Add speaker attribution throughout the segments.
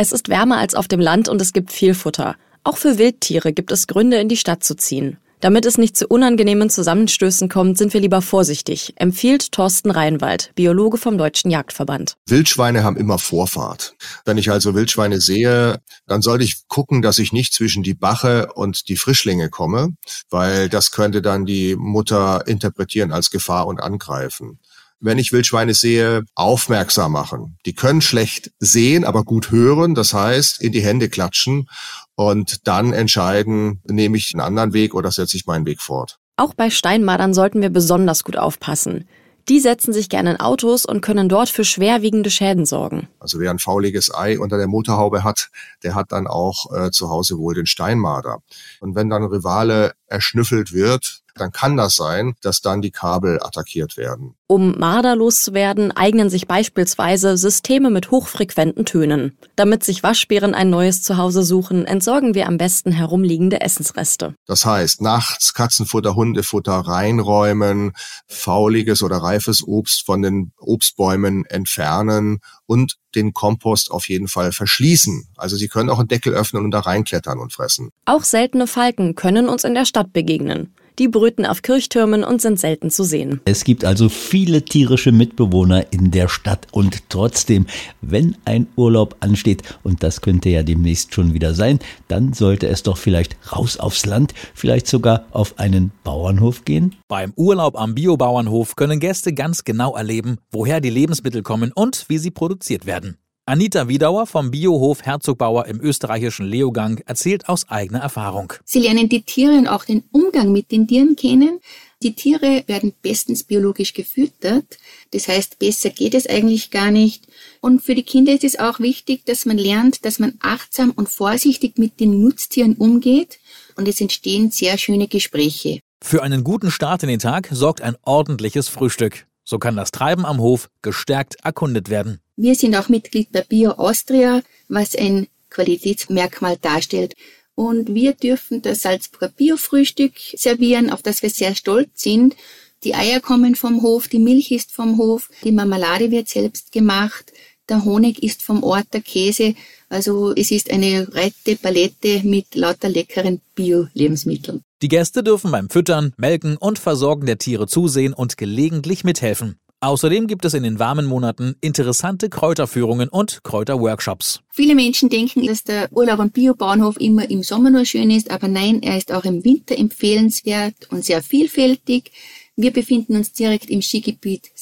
Speaker 1: Es ist wärmer als auf dem Land und es gibt viel Futter. Auch für Wildtiere gibt es Gründe, in die Stadt zu ziehen. Damit es nicht zu unangenehmen Zusammenstößen kommt, sind wir lieber vorsichtig, empfiehlt Thorsten Reinwald, Biologe vom Deutschen Jagdverband.
Speaker 2: Wildschweine haben immer Vorfahrt. Wenn ich also Wildschweine sehe, dann sollte ich gucken, dass ich nicht zwischen die Bache und die Frischlinge komme, weil das könnte dann die Mutter interpretieren als Gefahr und angreifen. Wenn ich Wildschweine sehe, aufmerksam machen. Die können schlecht sehen, aber gut hören. Das heißt, in die Hände klatschen und dann entscheiden, nehme ich einen anderen Weg oder setze ich meinen Weg fort.
Speaker 1: Auch bei Steinmadern sollten wir besonders gut aufpassen. Die setzen sich gerne in Autos und können dort für schwerwiegende Schäden sorgen.
Speaker 2: Also wer ein fauliges Ei unter der Motorhaube hat, der hat dann auch zu Hause wohl den Steinmarder. Und wenn dann Rivale erschnüffelt wird, dann kann das sein, dass dann die Kabel attackiert werden.
Speaker 1: Um Marder loszuwerden, eignen sich beispielsweise Systeme mit hochfrequenten Tönen. Damit sich Waschbären ein neues Zuhause suchen, entsorgen wir am besten herumliegende Essensreste.
Speaker 2: Das heißt, nachts Katzenfutter, Hundefutter reinräumen, fauliges oder reifes Obst von den Obstbäumen entfernen und den Kompost auf jeden Fall verschließen. Also Sie können auch einen Deckel öffnen und da reinklettern und fressen.
Speaker 1: Auch seltene Falken können uns in der Stadt begegnen. Die brüten auf Kirchtürmen und sind selten zu sehen.
Speaker 3: Es gibt also viele tierische Mitbewohner in der Stadt und trotzdem, wenn ein Urlaub ansteht, und das könnte ja demnächst schon wieder sein, dann sollte es doch vielleicht raus aufs Land, vielleicht sogar auf einen Bauernhof gehen?
Speaker 4: Beim Urlaub am Biobauernhof können Gäste ganz genau erleben, woher die Lebensmittel kommen und wie sie produziert werden. Anita Wiedauer vom Biohof Herzogbauer im österreichischen Leogang erzählt aus eigener Erfahrung.
Speaker 5: Sie lernen die Tiere und auch den Umgang mit den Tieren kennen. Die Tiere werden bestens biologisch gefüttert. Das heißt, besser geht es eigentlich gar nicht. Und für die Kinder ist es auch wichtig, dass man lernt, dass man achtsam und vorsichtig mit den Nutztieren umgeht. Und es entstehen sehr schöne Gespräche.
Speaker 4: Für einen guten Start in den Tag sorgt ein ordentliches Frühstück. So kann das Treiben am Hof gestärkt erkundet werden.
Speaker 5: Wir sind auch Mitglied bei Bio Austria, was ein Qualitätsmerkmal darstellt. Und wir dürfen das Salzburger Bio-Frühstück servieren, auf das wir sehr stolz sind. Die Eier kommen vom Hof, die Milch ist vom Hof, die Marmelade wird selbst gemacht, der Honig ist vom Ort, der Käse. Also es ist eine breite Palette mit lauter leckeren Bio-Lebensmitteln.
Speaker 4: Die Gäste dürfen beim Füttern, Melken und Versorgen der Tiere zusehen und gelegentlich mithelfen. Außerdem gibt es in den warmen Monaten interessante Kräuterführungen und Kräuterworkshops.
Speaker 5: Viele Menschen denken, dass der Urlaub am Biobauernhof immer im Sommer nur schön ist, aber nein, er ist auch im Winter empfehlenswert und sehr vielfältig. Wir befinden uns direkt im Skigebiet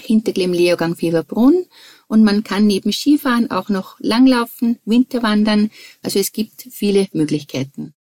Speaker 5: Saalbach-Hinterglemm-Leogang-Fieberbrunn und man kann neben Skifahren auch noch langlaufen, Winterwandern, also es gibt viele Möglichkeiten.